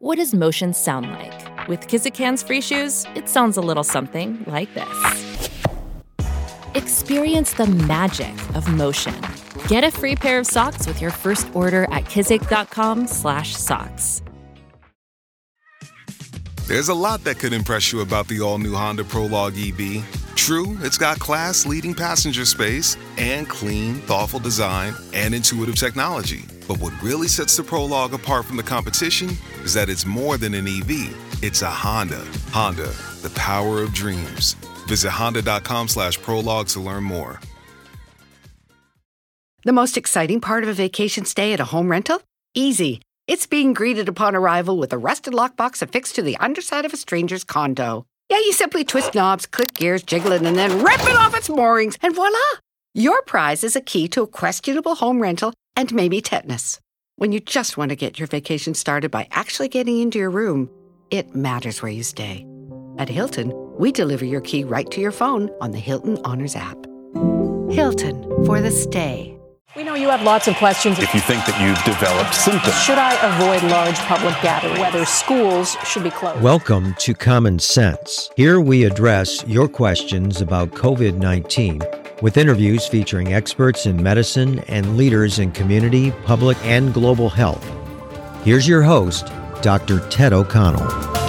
What does motion sound like? With Kizik hands-free shoes, it sounds a little something like this. Experience the magic of motion. Get a free pair of socks with your first order at kizik.com/socks. There's a lot that could impress you about the all-new Honda Prologue EV. True, it's got class-leading passenger space and clean, thoughtful design and intuitive technology. But what really sets the Prologue apart from the competition is that it's more than an EV. It's a Honda. Honda, the power of dreams. Visit honda.com/prologue to learn more. The most exciting part of a vacation stay at a home rental? Easy. It's being greeted upon arrival with a rusted lockbox affixed to the underside of a stranger's condo. Yeah, you simply twist knobs, click gears, jiggle it, and then rip it off its moorings, and voila! Your prize is a key to a questionable home rental and maybe tetanus. When you just want to get your vacation started by actually getting into your room, it matters where you stay. At Hilton, we deliver your key right to your phone on the Hilton Honors app. Hilton, for the stay. We know you have lots of questions. If you think that you've developed symptoms. Should I avoid large public gatherings? Whether schools should be closed? Welcome to Common Sense. Here we address your questions about COVID-19 with interviews featuring experts in medicine and leaders in community, public, and global health. Here's your host, Dr. Ted O'Connell.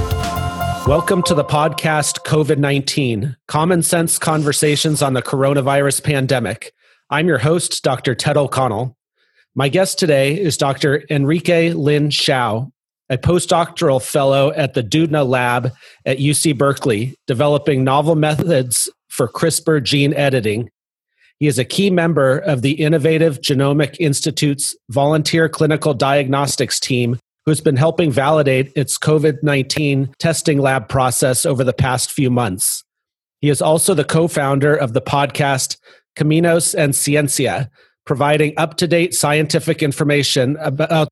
Welcome to the podcast COVID-19, Common Sense Conversations on the Coronavirus Pandemic. I'm your host, Dr. Ted O'Connell. My guest today is Dr. Enrique Lin Xiao, a postdoctoral fellow at the Doudna Lab at UC Berkeley, developing novel methods for CRISPR gene editing. He is a key member of the Innovative Genomic Institute's volunteer clinical diagnostics team, who's been helping validate its COVID-19 testing lab process over the past few months. He is also the co-founder of the podcast Caminos and Ciencia, providing up-to-date scientific information about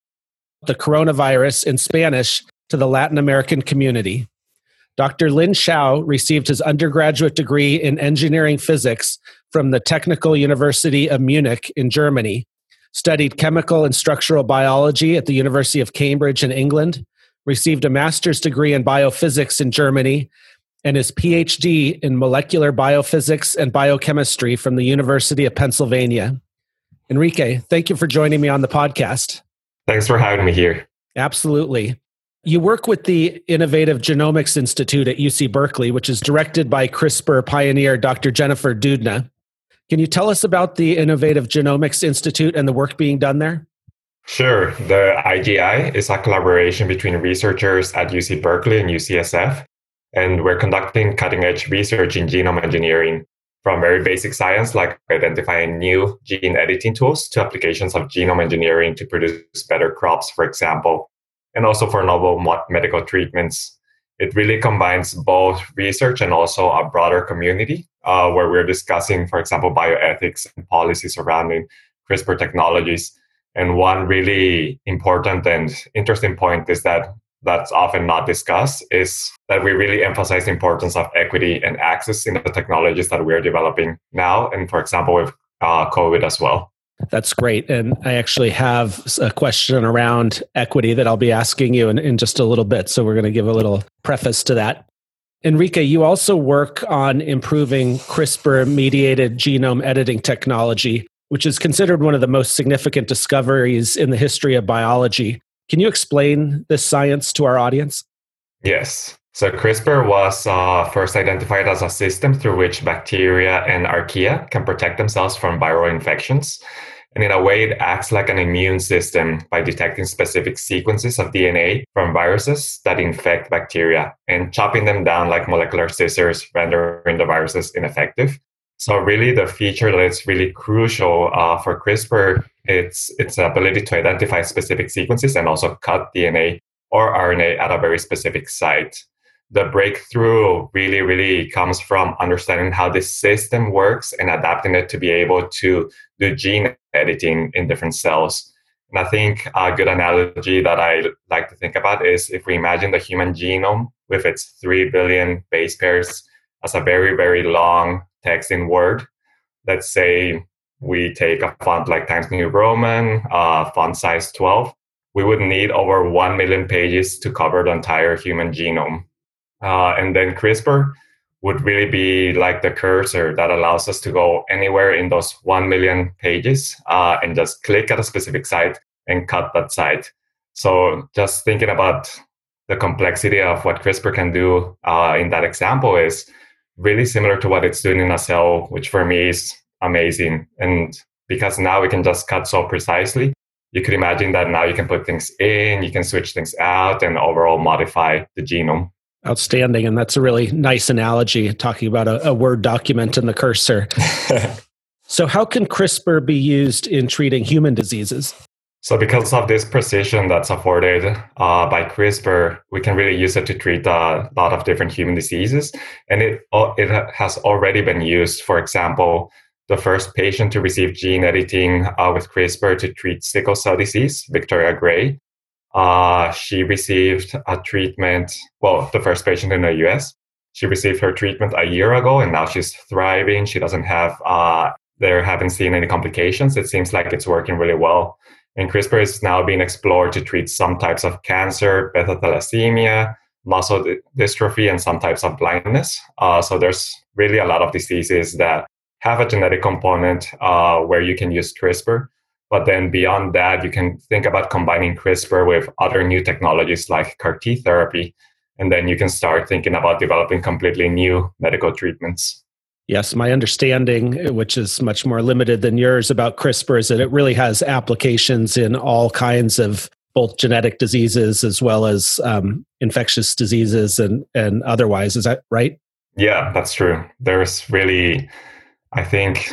the coronavirus in Spanish to the Latin American community. Dr. Lin Xiao received his undergraduate degree in engineering physics from the Technical University of Munich in Germany, studied chemical and structural biology at the University of Cambridge in England, received a master's degree in biophysics in Germany, and his PhD in molecular biophysics and biochemistry from the University of Pennsylvania. Enrique, thank you for joining me on the podcast. Thanks for having me here. Absolutely. You work with the Innovative Genomics Institute at UC Berkeley, which is directed by CRISPR pioneer Dr. Jennifer Doudna. Can you tell us about the Innovative Genomics Institute and the work being done there? Sure. The IGI is a collaboration between researchers at UC Berkeley and UCSF. And we're conducting cutting-edge research in genome engineering, from very basic science like identifying new gene editing tools to applications of genome engineering to produce better crops, for example, and also for novel medical treatments. It really combines both research and also a broader community where we're discussing, for example, bioethics and policy surrounding CRISPR technologies. And one really important and interesting point is that's often not discussed is that we really emphasize the importance of equity and access in the technologies that we're developing now. And for example, with COVID as well. That's great. And I actually have a question around equity that I'll be asking you in just a little bit. So we're going to give a little preface to that. Enrique, you also work on improving CRISPR-mediated genome editing technology, which is considered one of the most significant discoveries in the history of biology. Can you explain this science to our audience? Yes. So CRISPR was first identified as a system through which bacteria and archaea can protect themselves from viral infections. And in a way, it acts like an immune system by detecting specific sequences of DNA from viruses that infect bacteria and chopping them down like molecular scissors, rendering the viruses ineffective. So really the feature that is really crucial for CRISPR, it's its ability to identify specific sequences and also cut DNA or RNA at a very specific site. The breakthrough really comes from understanding how this system works and adapting it to be able to do gene editing in different cells. And I think a good analogy that I like to think about is if we imagine the human genome with its 3 billion base pairs as a very long text in Word. Let's say we take a font like Times New Roman, font size 12. we would need over 1 million pages to cover the entire human genome. And then CRISPR would really be like the cursor that allows us to go anywhere in those 1 million pages and just click at a specific site and cut that site. So just thinking about the complexity of what CRISPR can do in that example is really similar to what it's doing in a cell, which for me is amazing. And because now we can just cut so precisely, you could imagine that now you can put things in, you can switch things out, and overall modify the genome. Outstanding. And that's a really nice analogy, talking about a Word document and the cursor. So how can CRISPR be used in treating human diseases? So because of this precision that's afforded by CRISPR, we can really use it to treat a lot of different human diseases. And it has already been used. For example, the first patient to receive gene editing with CRISPR to treat sickle cell disease, Victoria Gray, she received a treatment, the first patient in the US. She received her treatment a year ago, and now she's thriving. She doesn't have, they haven't seen any complications. It seems like it's working really well. And CRISPR is now being explored to treat some types of cancer, beta thalassemia, muscle dystrophy, and some types of blindness. So there's really a lot of diseases that have a genetic component where you can use CRISPR. But then beyond that, you can think about combining CRISPR with other new technologies like CAR T therapy. And then you can start thinking about developing completely new medical treatments. Yes, my understanding, which is much more limited than yours about CRISPR, is that it really has applications in all kinds of both genetic diseases as well as infectious diseases and otherwise. Is that right? Yeah, that's true. There's really, I think,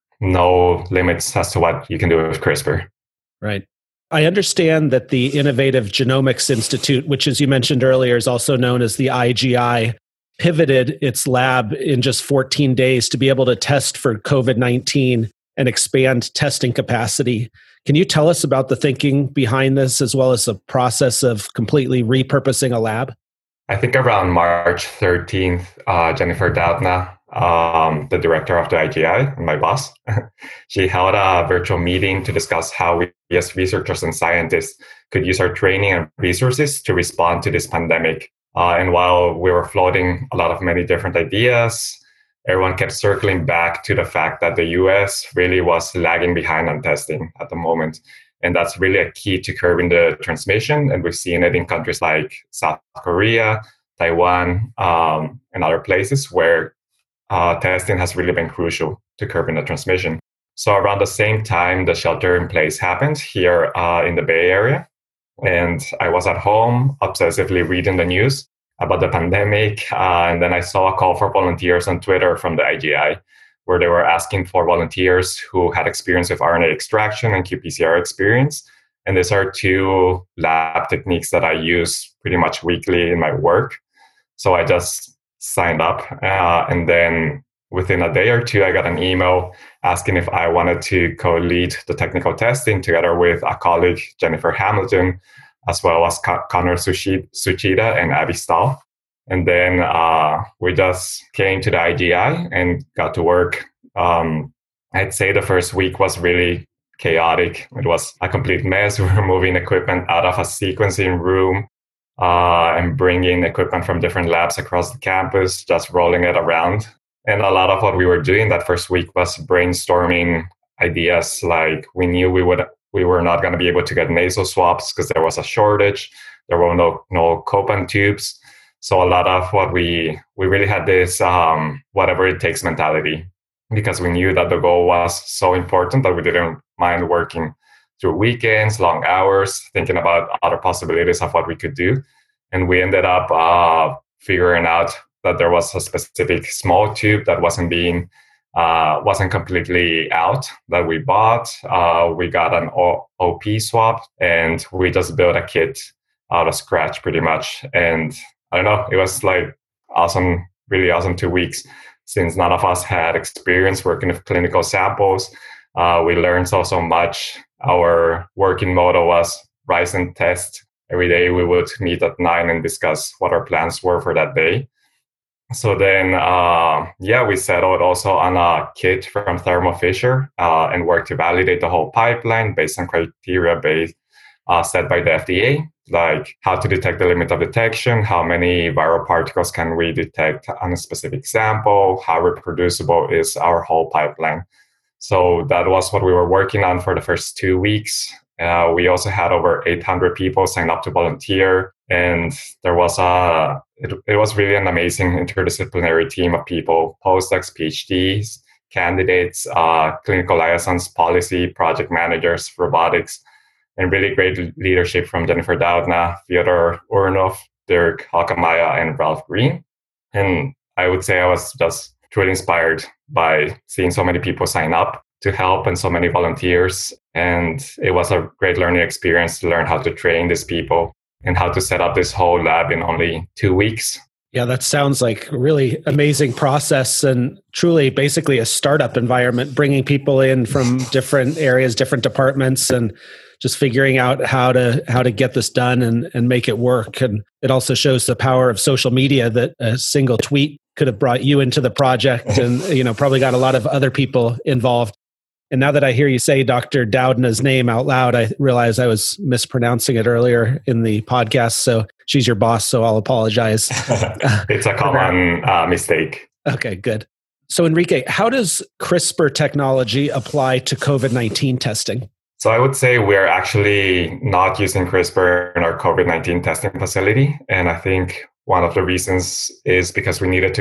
no limits as to what you can do with CRISPR. Right. I understand that the Innovative Genomics Institute, which, as you mentioned earlier, is also known as the IGI, pivoted its lab in just 14 days to be able to test for COVID-19 and expand testing capacity. Can you tell us about the thinking behind this, as well as the process of completely repurposing a lab? I think around March 13th, Jennifer Doudna, the director of the IGI, my boss, she held a virtual meeting to discuss how we as researchers and scientists could use our training and resources to respond to this pandemic. And while we were floating a lot of many different ideas, everyone kept circling back to the fact that the US really was lagging behind on testing at the moment. And that's really a key to curbing the transmission. And we've seen it in countries like South Korea, Taiwan, and other places where testing has really been crucial to curbing the transmission. So around the same time, the shelter in place happened here in the Bay Area. And I was at home obsessively reading the news about the pandemic. And then I saw a call for volunteers on Twitter from the IGI, where they were asking for volunteers who had experience with RNA extraction and qPCR experience. And these are two lab techniques that I use pretty much weekly in my work. So I just signed up. And then within a day or two, I got an email asking if I wanted to co-lead the technical testing together with a colleague, Jennifer Hamilton, as well as Connor Suchida and Abby Stahl. And then we just came to the IGI and got to work. I'd say the first week was really chaotic. It was a complete mess. We were moving equipment out of a sequencing room and bringing equipment from different labs across the campus, just rolling it around. And a lot of what we were doing that first week was brainstorming ideas. Like we knew we were not going to be able to get nasal swabs because there was a shortage. There were no Copan tubes. So a lot of what we really had this whatever it takes mentality, because we knew that the goal was so important that we didn't mind working through weekends, long hours, thinking about other possibilities of what we could do. And we ended up figuring out that there was a specific small tube that wasn't completely out that we bought. We got an OP swab, and we just built a kit out of scratch pretty much. And I don't know, it was like awesome, really awesome 2 weeks, since none of us had experience working with clinical samples. We learned so much. Our working motto was rise and test. Every day we would meet at 9 and discuss what our plans were for that day. So then, we settled also on a kit from Thermo Fisher and worked to validate the whole pipeline based on criteria based set by the FDA, like how to detect the limit of detection, how many viral particles can we detect on a specific sample, how reproducible is our whole pipeline. So that was what we were working on for the first 2 weeks. We also had over 800 people sign up to volunteer, and there was it was really an amazing interdisciplinary team of people, postdocs, PhDs, candidates, clinical liaisons, policy, project managers, robotics, and really great leadership from Jennifer Doudna, Fyodor Urnov, Dirk Halkamaya, and Ralph Green. And I would say I was just truly inspired by seeing so many people sign up to help and so many volunteers. And it was a great learning experience to learn how to train these people and how to set up this whole lab in only 2 weeks. Yeah, that sounds like a really amazing process and truly basically a startup environment, bringing people in from different areas, different departments, and just figuring out how to get this done and make it work. And it also shows the power of social media, that a single tweet could have brought you into the project and, probably got a lot of other people involved. And now that I hear you say Dr. Doudna's name out loud, I realize I was mispronouncing it earlier in the podcast. So she's your boss, so I'll apologize. It's a common mistake. Okay, good. So Enrique, how does CRISPR technology apply to COVID-19 testing? So I would say we're actually not using CRISPR in our COVID-19 testing facility. And I think one of the reasons is because we wanted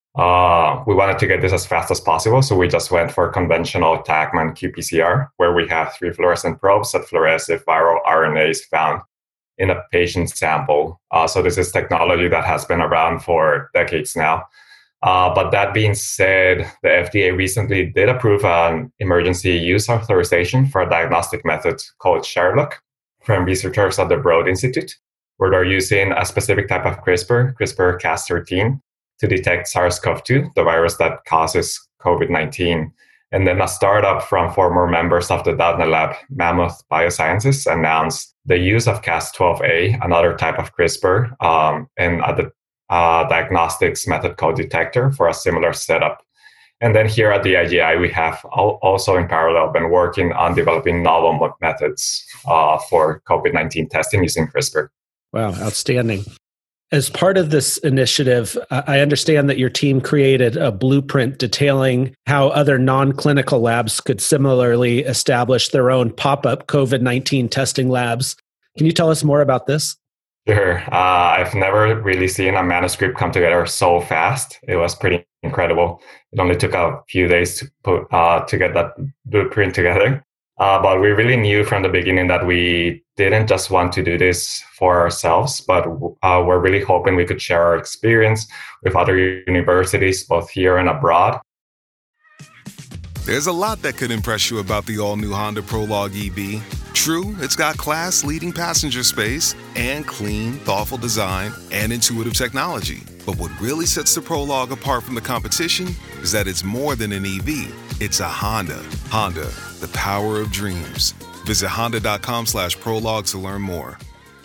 to get this as fast as possible. So we just went for conventional Taqman qPCR, where we have 3 fluorescent probes that fluoresce if viral RNA is found in a patient sample. So this is technology that has been around for decades now. But that being said, the FDA recently did approve an emergency use authorization for a diagnostic method called Sherlock from researchers at the Broad Institute, where they're using a specific type of CRISPR-Cas13, to detect SARS-CoV-2, the virus that causes COVID-19. And then a startup from former members of the Doudna lab, Mammoth Biosciences, announced the use of Cas12a, another type of CRISPR, and a diagnostics method called Detector for a similar setup. And then here at the IGI, we have also in parallel been working on developing novel methods for COVID-19 testing using CRISPR. Wow, outstanding. As part of this initiative, I understand that your team created a blueprint detailing how other non-clinical labs could similarly establish their own pop-up COVID-19 testing labs. Can you tell us more about this? Sure. I've never really seen a manuscript come together so fast. It was pretty incredible. It only took a few days to get that blueprint together. But we really knew from the beginning that we didn't just want to do this for ourselves, but we're really hoping we could share our experience with other universities, both here and abroad. There's a lot that could impress you about the all-new Honda Prologue EV. True, it's got class-leading passenger space and clean, thoughtful design and intuitive technology. But what really sets the Prologue apart from the competition is that it's more than an EV. It's a Honda. Honda, the power of dreams. Visit honda.com/prologue to learn more.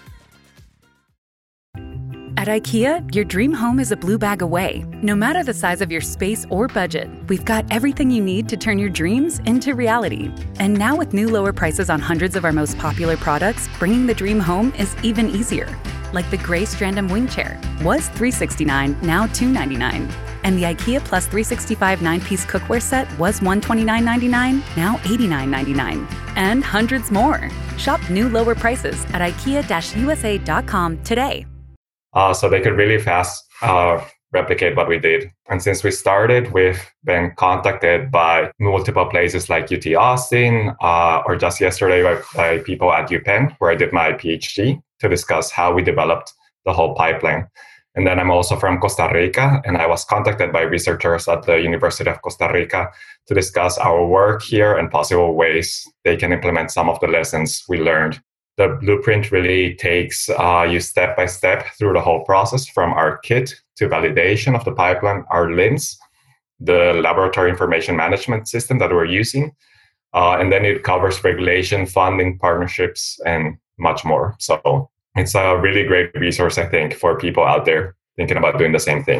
At IKEA, your dream home is a blue bag away. No matter the size of your space or budget, we've got everything you need to turn your dreams into reality. And now with new lower prices on hundreds of our most popular products, bringing the dream home is even easier. Like the gray Strandom wing chair was $369, now $299. And the IKEA Plus 365 9-piece cookware set was $129.99, now $89.99. And hundreds more. Shop new lower prices at IKEA-USA.com today. So they could really fast replicate what we did. And since we started, we've been contacted by multiple places like UT Austin, or just yesterday by people at UPenn, where I did my PhD, to discuss how we developed the whole pipeline. And then I'm also from Costa Rica, and I was contacted by researchers at the University of Costa Rica to discuss our work here and possible ways they can implement some of the lessons we learned. The blueprint really takes you step by step through the whole process, from our kit to validation of the pipeline, our LIMS, the laboratory information management system that we're using, and then it covers regulation, funding, partnerships, and much more. So it's a really great resource, I think, for people out there thinking about doing the same thing.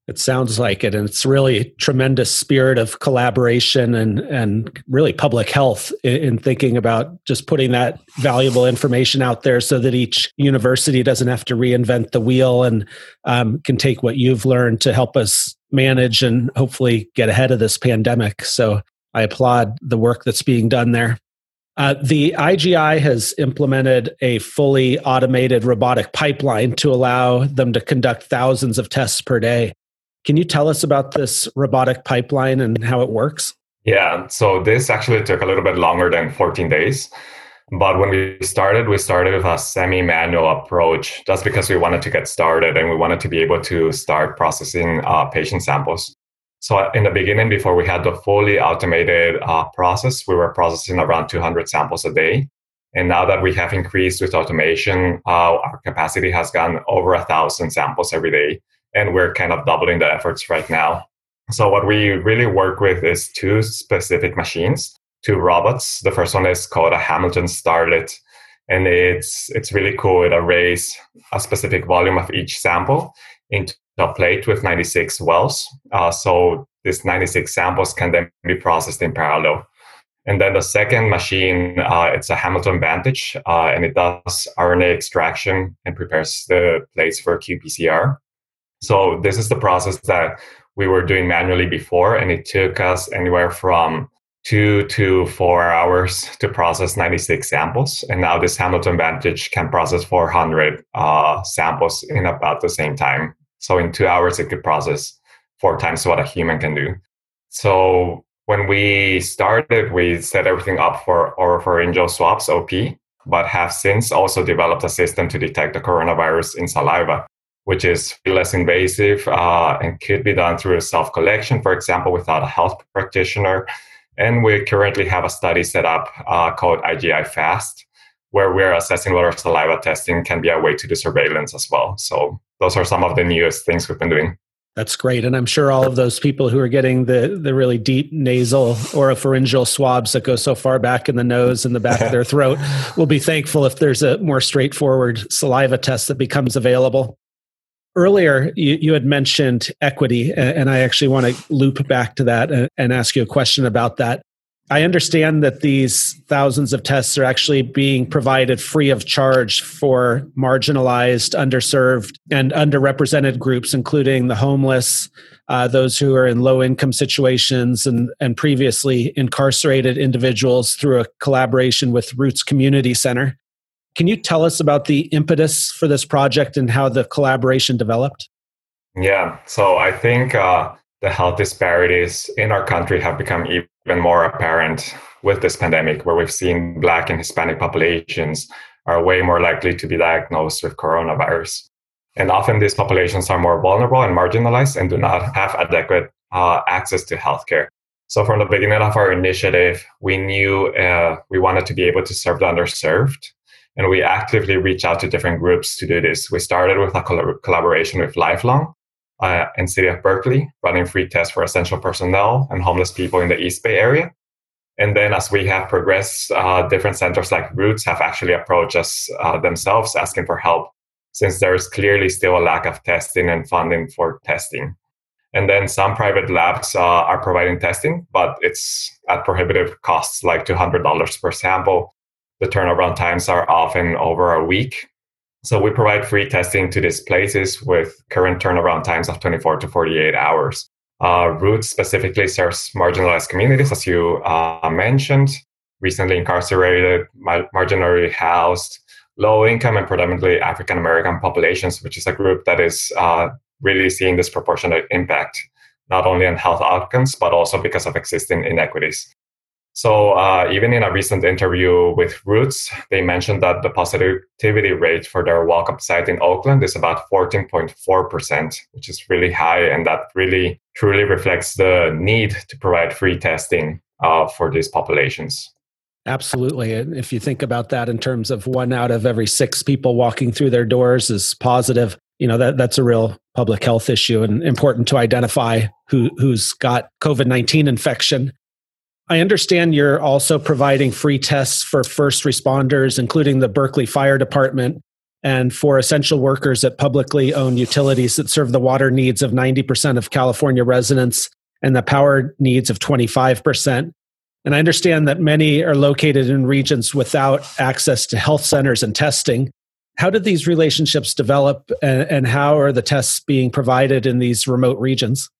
It sounds like it. And it's really a tremendous spirit of collaboration and really public health in thinking about just putting that valuable information out there so that each university doesn't have to reinvent the wheel and can take what you've learned to help us manage and hopefully get ahead of this pandemic. So I applaud the work that's being done there. The IGI has implemented a fully automated robotic pipeline to allow them to conduct thousands of tests per day. Can you tell us about this robotic pipeline and how it works? Yeah, so this actually took a little bit longer than 14 days. But when we started with a semi-manual approach just because we wanted to get started and we wanted to be able to start processing patient samples. So in the beginning, before we had the fully automated process, we were processing around 200 samples a day. And now that we have increased with automation, our capacity has gone over 1,000 samples every day. And we're kind of doubling the efforts right now. So what we really work with is two specific machines, two robots. The first one is called a Hamilton Starlet. And it's really cool. It arrays a specific volume of each sample into a plate with 96 wells. So these 96 samples can then be processed in parallel. And then the second machine, it's a Hamilton Vantage, and it does RNA extraction and prepares the plates for qPCR. So this is the process that we were doing manually before, and it took us anywhere from 2 to 4 hours to process 96 samples. And now this Hamilton Vantage can process 400 samples in about the same time. So in 2 hours, it could process 4 times what a human can do. So when we started, we set everything up for oropharyngeal swabs, OP, but have since also developed a system to detect the coronavirus in saliva, which is less invasive and could be done through self-collection, for example, without a health practitioner. And we currently have a study set up called IGI FAST, where we're assessing whether saliva testing can be a way to do surveillance as well. So those are some of the newest things we've been doing. That's great. And I'm sure all of those people who are getting the really deep nasal oropharyngeal swabs that go so far back in the nose and the back of their throat will be thankful if there's a more straightforward saliva test that becomes available. Earlier, you had mentioned equity, and I actually want to loop back to that and ask you a question about that. I understand that these thousands of tests are actually being provided free of charge for marginalized, underserved, and underrepresented groups, including the homeless, those who are in low-income situations, and previously incarcerated individuals through a collaboration with Roots Community Center. Can you tell us about the impetus for this project and how the collaboration developed? Yeah, so I think the health disparities in our country have become even more apparent with this pandemic, where we've seen Black and Hispanic populations are way more likely to be diagnosed with coronavirus. And often these populations are more vulnerable and marginalized and do not have adequate access to healthcare. So from the beginning of our initiative, we knew we wanted to be able to serve the underserved. And we actively reach out to different groups to do this. We started with a collaboration with Lifelong and City of Berkeley, running free tests for essential personnel and homeless people in the East Bay area. And then as we have progressed, different centers like Roots have actually approached us themselves asking for help, since there is clearly still a lack of testing and funding for testing. And then some private labs are providing testing, but it's at prohibitive costs, like $200 per sample. The turnaround times are often over a week. So we provide free testing to these places with current turnaround times of 24 to 48 hours. Roots specifically serves marginalized communities, as you mentioned, recently incarcerated, marginally housed, low-income and predominantly African-American populations, which is a group that is really seeing disproportionate impact, not only on health outcomes, but also because of existing inequities. So even in a recent interview with Roots, they mentioned that the positivity rate for their walk-up site in Oakland is about 14.4%, which is really high. And that really truly reflects the need to provide free testing for these populations. Absolutely. And if you think about that in terms of 1 out of every 6 people walking through their doors is positive, that's a real public health issue and important to identify who's got COVID-19 infection. I understand you're also providing free tests for first responders, including the Berkeley Fire Department. and for essential workers at publicly owned utilities that serve the water needs of 90% of California residents and the power needs of 25%. And I understand that many are located in regions without access to health centers and testing. How did these relationships develop, and how are the tests being provided in these remote regions?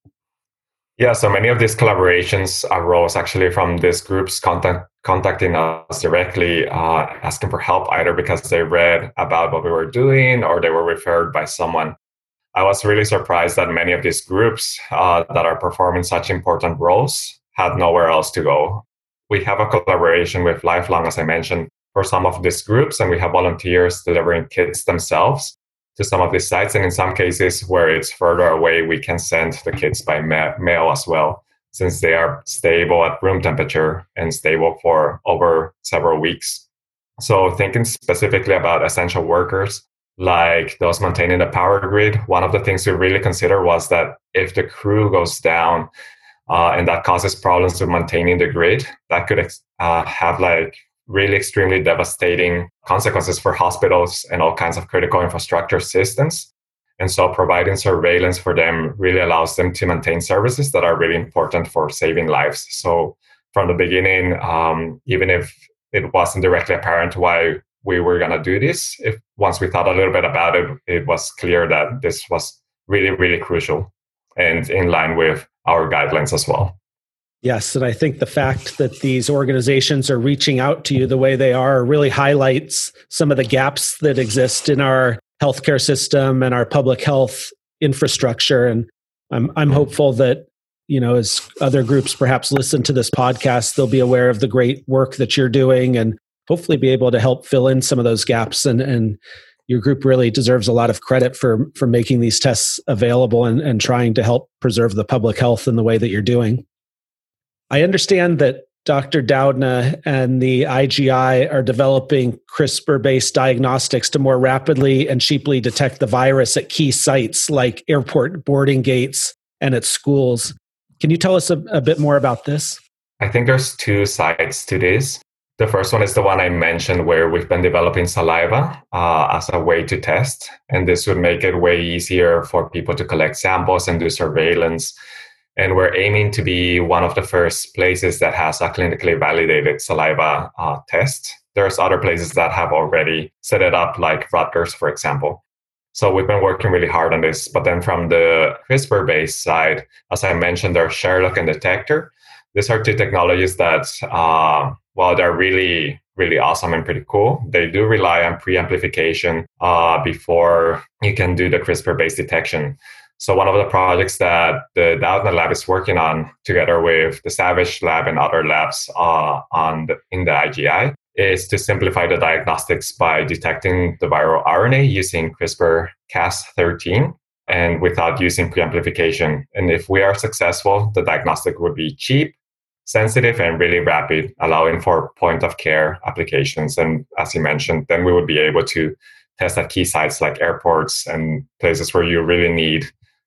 Yeah, so many of these collaborations arose actually from these groups contacting us directly, asking for help, either because they read about what we were doing or they were referred by someone. I was really surprised that many of these groups that are performing such important roles had nowhere else to go. We have a collaboration with Lifelong, as I mentioned, for some of these groups, and we have volunteers delivering kits themselves to some of these sites. And in some cases where it's further away, we can send the kits by mail as well, since they are stable at room temperature and stable for over several weeks. So thinking specifically about essential workers, like those maintaining the power grid, one of the things we really consider was that if the crew goes down and that causes problems with maintaining the grid, that could have like really extremely devastating consequences for hospitals and all kinds of critical infrastructure systems. And so providing surveillance for them really allows them to maintain services that are really important for saving lives. So from the beginning, even if it wasn't directly apparent why we were going to do this, once we thought a little bit about it, it was clear that this was really, really crucial and in line with our guidelines as well. Yes, and I think the fact that these organizations are reaching out to you the way they are really highlights some of the gaps that exist in our healthcare system and our public health infrastructure. And I'm hopeful that, as other groups perhaps listen to this podcast, they'll be aware of the great work that you're doing and hopefully be able to help fill in some of those gaps. And your group really deserves a lot of credit for making these tests available and trying to help preserve the public health in the way that you're doing. I understand that Dr. Doudna and the IGI are developing CRISPR-based diagnostics to more rapidly and cheaply detect the virus at key sites like airport boarding gates and at schools. Can you tell us a bit more about this? I think there's two sides to this. The first one is the one I mentioned, where we've been developing saliva as a way to test. And this would make it way easier for people to collect samples and do surveillance. And we're aiming to be one of the first places that has a clinically validated saliva test. There's other places that have already set it up, like Rutgers, for example. So we've been working really hard on this. But then from the CRISPR-based side, as I mentioned, there's Sherlock and Detector. These are two technologies that, while they're really, really awesome and pretty cool, they do rely on pre-amplification before you can do the CRISPR-based detection. So one of the projects that the Doudna lab is working on, together with the Savage lab and other labs in the IGI, is to simplify the diagnostics by detecting the viral RNA using CRISPR-Cas13 and without using preamplification. And if we are successful, the diagnostic would be cheap, sensitive, and really rapid, allowing for point-of-care applications. And as you mentioned, then we would be able to test at key sites like airports and places where you really need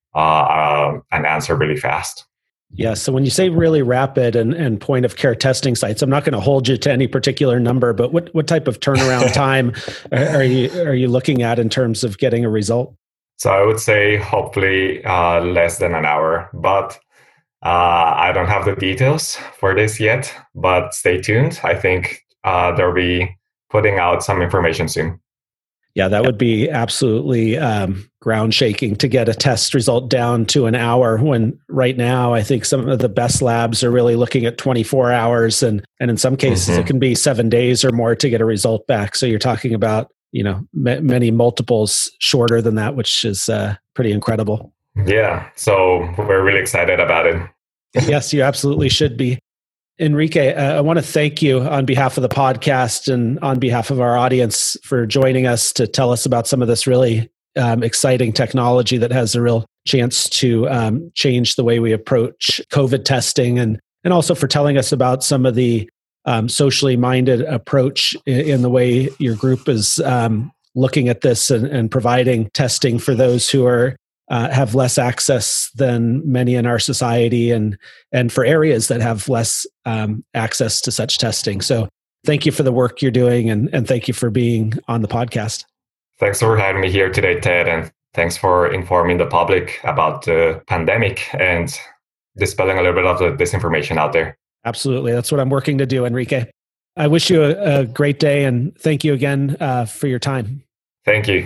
an answer really fast. Yeah. So when you say really rapid and point of care testing sites, I'm not going to hold you to any particular number, but what type of turnaround time are you looking at in terms of getting a result? So I would say hopefully less than an hour, but I don't have the details for this yet, but stay tuned. I think they'll be putting out some information soon. Yeah, that would be absolutely ground shaking to get a test result down to an hour, when right now I think some of the best labs are really looking at 24 hours and in some cases it can be 7 days or more to get a result back. So you're talking about, many multiples shorter than that, which is pretty incredible. Yeah, so we're really excited about it. Yes, you absolutely should be. Enrique, I want to thank you on behalf of the podcast and on behalf of our audience for joining us to tell us about some of this really exciting technology that has a real chance to change the way we approach COVID testing, and also for telling us about some of the socially minded approach in the way your group is looking at this and providing testing for those who are have less access than many in our society, and for areas that have less access to such testing. So thank you for the work you're doing, and thank you for being on the podcast. Thanks for having me here today, Ted, and thanks for informing the public about the pandemic and dispelling a little bit of the disinformation out there. Absolutely. That's what I'm working to do, Enrique. I wish you a great day, and thank you again for your time. Thank you.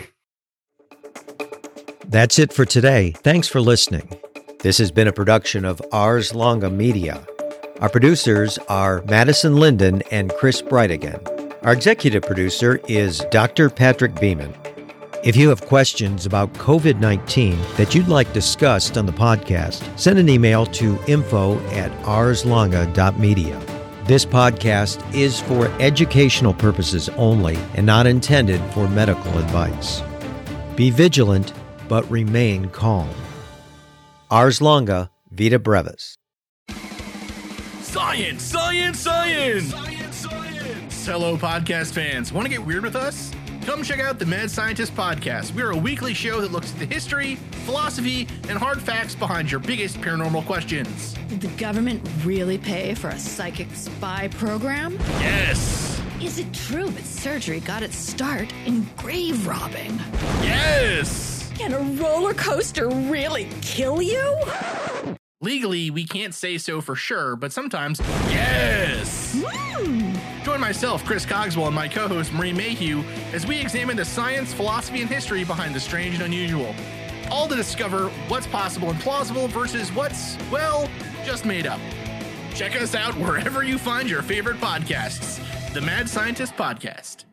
That's it for today. Thanks for listening. This has been a production of Ars Longa Media. Our producers are Madison Linden and Chris Brightigan. Our executive producer is Dr. Patrick Beeman. If you have questions about COVID-19 that you'd like discussed on the podcast, send an email to info@arslonga.media. This podcast is for educational purposes only and not intended for medical advice. Be vigilant, but remain calm. Ars Longa, Vita Brevis. Science, science, science! Science, science! Hello, podcast fans. Want to get weird with us? Come check out the Mad Scientist Podcast. We're a weekly show that looks at the history, philosophy, and hard facts behind your biggest paranormal questions. Did the government really pay for a psychic spy program? Yes! Is it true that surgery got its start in grave robbing? Yes! Can a roller coaster really kill you? Legally, we can't say so for sure, but sometimes, yes! Join myself, Chris Cogswell, and my co-host, Marie Mayhew, as we examine the science, philosophy, and history behind the strange and unusual. All to discover what's possible and plausible versus what's, well, just made up. Check us out wherever you find your favorite podcasts. The Mad Scientist Podcast.